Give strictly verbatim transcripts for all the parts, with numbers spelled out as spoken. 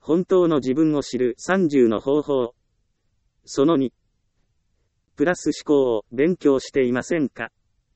本当の自分を知るさんじゅうの方法。そのに。プラス思考を勉強していませんか？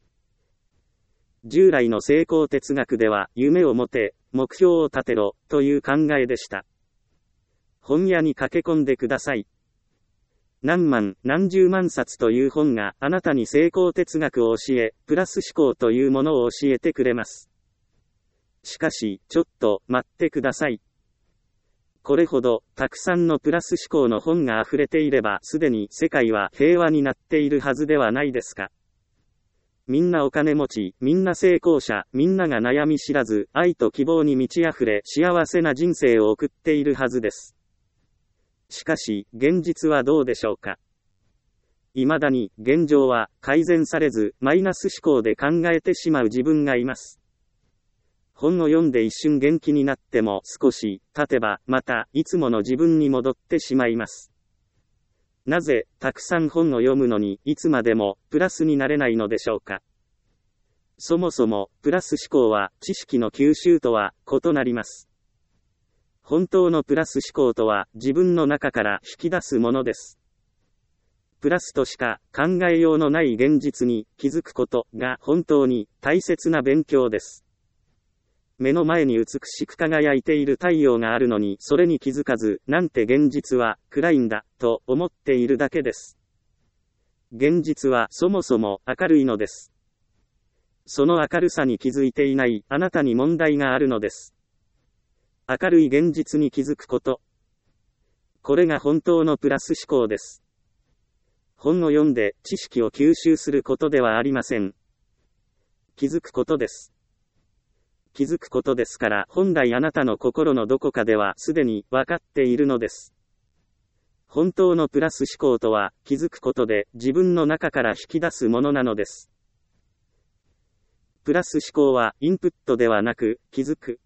従来の成功哲学では、夢を持て、目標を立てろ、という考えでした。本屋に駆け込んでください。何万、何十万冊という本があなたに成功哲学を教え、プラス思考というものを教えてくれます。しかし、ちょっと待ってください。これほどたくさんのプラス思考の本が溢れていれば、すでに世界は平和になっているはずではないですか。みんなお金持ち、みんな成功者、みんなが悩み知らず、愛と希望に満ち溢れ、幸せな人生を送っているはずです。しかし、現実はどうでしょうか。未だに、現状は改善されず、マイナス思考で考えてしまう自分がいます。本を読んで一瞬元気になっても少し経てば、また、いつもの自分に戻ってしまいます。なぜ、たくさん本を読むのに、いつまでも、プラスになれないのでしょうか。そもそも、プラス思考は、知識の吸収とは、異なります。本当のプラス思考とは、自分の中から引き出すものです。プラスとしか、考えようのない現実に、気づくことが、本当に、大切な勉強です。目の前に美しく輝いている太陽があるのに、それに気づかず、なんて現実は暗いんだ、と思っているだけです。現実はそもそも明るいのです。その明るさに気づいていないあなたに問題があるのです。明るい現実に気づくこと。これが本当のプラス思考です。本を読んで知識を吸収することではありません。気づくことです。気づくことですから、本来あなたの心のどこかではすでに分かっているのです。本当のプラス思考とは、気づくことで自分の中から引き出すものなのです。プラス思考はインプットではなく、気づく。